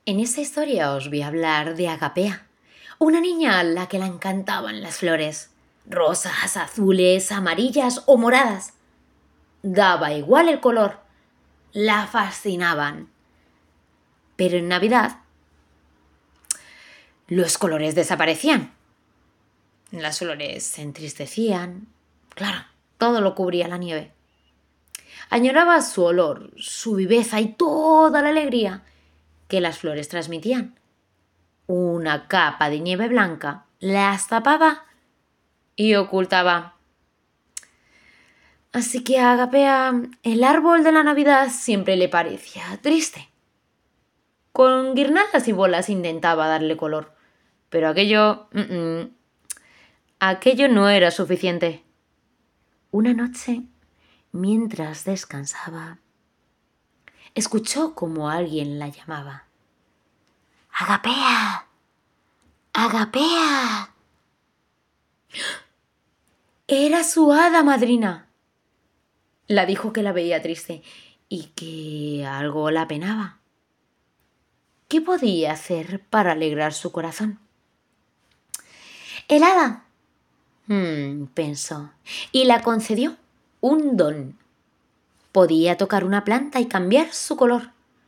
En esta historia os voy a hablar de Agapea, una niña a la que le encantaban las flores, rosas, azules, amarillas o moradas. Daba igual el color, la fascinaban. Pero en Navidad los colores desaparecían. Las flores se entristecían. Claro, todo lo cubría la nieve. Añoraba su olor, su viveza y toda la alegría que las flores transmitían. Una capa de nieve blanca las tapaba y ocultaba. Así que a Agapea el árbol de la Navidad siempre le parecía triste. Con guirnaldas y bolas intentaba darle color, pero aquello no era suficiente. Una noche, mientras descansaba, escuchó como alguien la llamaba. ¡Agapea! ¡Agapea! Era su hada madrina. La dijo que la veía triste y que algo la penaba. ¿Qué podía hacer para alegrar su corazón? El hada, pensó, y la concedió un don. Podía tocar una planta y cambiar su color.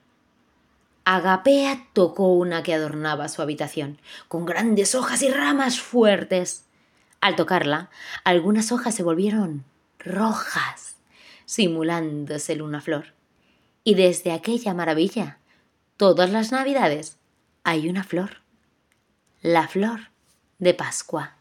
Agapea tocó una que adornaba su habitación, con grandes hojas y ramas fuertes. Al tocarla, algunas hojas se volvieron rojas, simulando ser una flor. Y desde aquella maravilla, todas las Navidades hay una flor, la flor de Pascua.